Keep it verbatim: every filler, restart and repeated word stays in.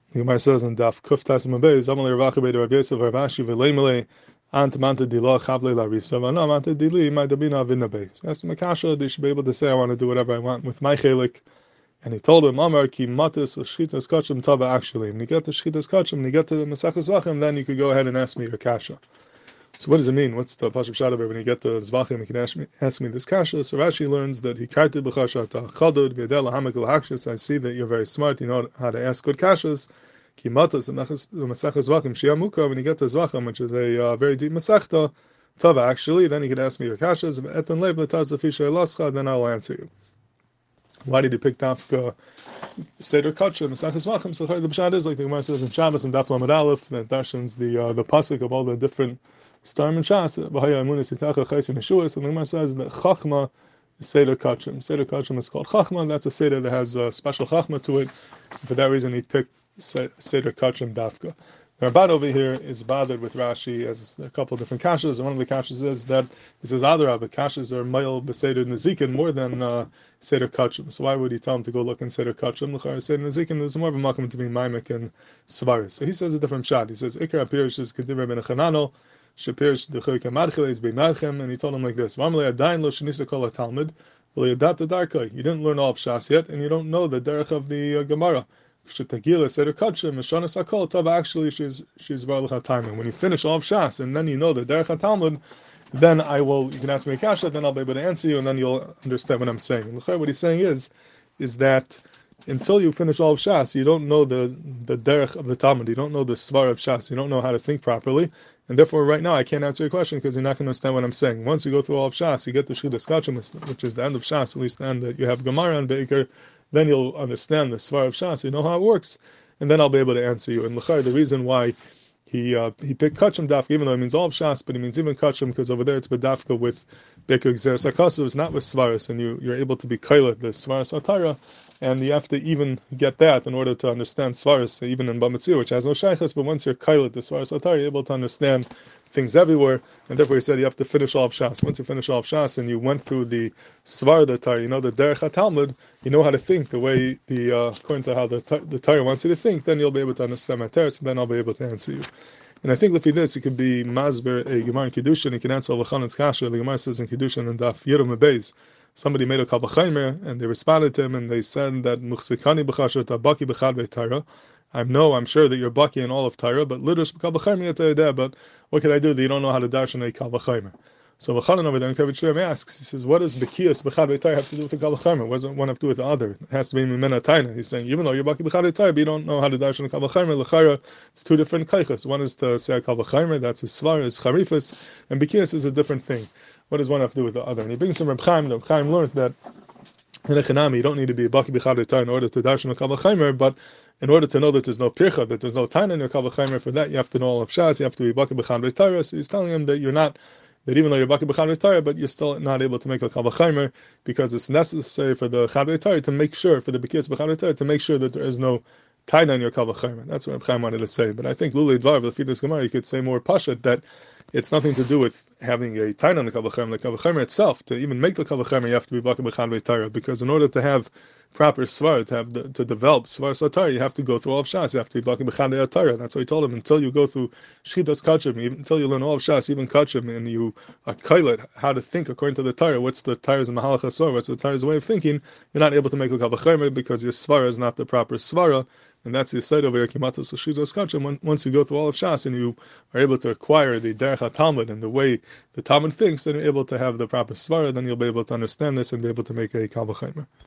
The Gemara says in Daf Kuf Tasim Abayis, Amalei Ravacha Beit Rav Yosef Rav Ashi V'Leimele Ant Manta Dila Chavle La Risa V'Ana Manta Dili My Dabina Avina Beis. Asked him Akasha, they should be able to say, I want to do whatever I want with my chelik. And he told him, Amar Ki Matis Shchitas Kachim Tava actually. When you get to Shchitas Kachim, when you get to the Maseches Zvachim, then you could go ahead and ask me your kasha. So what does it mean? What's the Pashup Shadaber? When you get to Zvachim, you can ask me, ask me this kasha. So Rashi learns that he karti b'chashata chadud v'yadel hamek l'hakshus. I see that you're very smart. You know how to ask good kashas. Ki matas the Maseches Zvachim shiamuka. When you get to Zvachim, which is a uh, very deep Masechta, Tava actually, then you can ask me your kashas. Etan lev l'taz l'fisha elascha. Then I'll answer you. Why did he pick Dafka Seder Kachim, Maseches Zvachim? So the Pshat is like the Gemara says in Shabbos and Daf Lamed Aleph that darshans the uh, the pasuk of all the different Starim and Shas. B'haya Emunis Yitacha Chayis and Yeshuas. And the Gemara says that Chachma is Seder Kachim. Seder Kachim is called Chachma. That's a Seder that has a special Chachma to it. For that reason, he picked Seder Kachim Dafka. The Rabbad over here is bothered with Rashi as a couple of different kashas, and one of the kashas is that he says other the kashas are mile b'seder nezikin more than uh, seder kachim. So why would he tell him to go look in seder kachim? L'char seder nezikin is more of a makom to be maimek and svaris. So he says a different shot. He says ikar apirish is kediver ben chanano shapirish dechoyke madchile is b'madchem, and he told him like this: V'amle adayin lo shenisa kol haTalmud v'liyadat darkei. You didn't learn all of Shas yet, and you don't know the derech of the uh, Gemara. Shetagila Seder Kachim Mishanas Hakol Tava. Actually, she's she's Varlich HaTaimim. When you finish all of Shas and then you know the Derech HaTalmud, then I will. You can ask me a kasha, then I'll be able to answer you, and then you'll understand what I'm saying. And what he's saying is, is that until you finish all of Shas, you don't know the the Derech of the Talmud. You don't know the Svar of Shas. You don't know how to think properly, and therefore, right now, I can't answer your question because you're not going to understand what I'm saying. Once you go through all of Shas, you get to Shchidas Kachim, which is the end of Shas, at least the end that you have Gemara and Be'ikar. Then you'll understand the Svar of Shas, you know how it works, and then I'll be able to answer you. And L'chai, the reason why he uh, he picked Kachim Dafka, even though it means all of Shas, but he means even Kachim, because over there it's B'Dafka with Beker Gzer Sakasu, it's not with Svaras, and you, you're able to be Kailat, the Svaras Atara, and you have to even get that in order to understand Svaras, even in Bamitzir, which has no Shaykhas, but once you're Kailat, the Svaras Atara, you're able to understand things everywhere, and therefore he said you have to finish all of Shas. Once you finish all of Shas and you went through the Svar the Torah, you know the Derech HaTalmud, you know how to think the way the uh, according to how the the Torah wants you to think, then you'll be able to understand my teres, and then I'll be able to answer you. And I think if he this, you could be Masber a Gemara in Kiddushin, you can answer Lachanan's Kasha. The Gemara says in Kiddushin and Daf Yerum Beis, somebody made a Kal V'chaimer, and they responded to him, and they said that Muchzikani b'chasher tabaki b'chad v'Torah. I know, I'm sure that you're baki in all of Torah, but lidrash b'kal v'chaimer yatayideh. But what can I do that you don't know how to darshan a Kal V'chaimer? So V'chanan over there in Kavit Shleim asks, he says, what does Bekias b'chad v'Torah have to do with the Kal V'chaimer? What does one have to do with the other? It has to be Mimena Taina. He's saying, even though you're baki b'chad v'Torah, but you don't know how to darshan a Kal V'chaimer, l'chayra, it's two different kaichas. One is to say a Kal V'chaimer, that's a svar, is charifas, and Bekias is a different thing. What does one have to do with the other? And he brings some Reb Chaim. Reb Chaim learned that in a Chanami, you don't need to be a baki b'chad v'Torah in order to darshan a Kal V'chaimer, but in order to know that there's no pircha, that there's no taina in your Kal V'chaimer, for that you have to know all of Shas, you have to be baki b'chad v'Torah. So he's telling him that you're not, that even though you're baki b'chad v'Torah, but you're still not able to make a Kal V'chaimer, because it's necessary for the chad v'Torah to make sure, for the b'kiyas b'chad v'Torah, to make sure that there is no taina in your Kal V'chaimer. That's what Reb Chaim wanted to say. But I think Lulei Dvar, if this Gemara, you could say more pashat, that it's nothing to do with having a taina in the Kal V'chaimer. The Kal V'chaimer itself, to even make the Kal V'chaimer, you have to be baki b'chad v'Torah, because in order to have proper svar, to have the, to develop svar satar, you have to go through all of Shas. You have to be baki b'chad v'Torah. That's what he told him. Until you go through shchitas kachim, until you learn all of Shas, even kachim, and you are kailet how to think according to the Torah. What's the Torah's mahalach svar? What's the Torah's way of thinking? You're not able to make a Kal V'chaimer because your svara is not the proper svara. And that's the side over here, Kimatas Shchitas Kachim. Once you go through all of Shas and you are able to acquire the Derech HaTalmud and the way the Talmud thinks, then you're able to have the proper svara, then you'll be able to understand this and be able to make a Kal V'chaimer.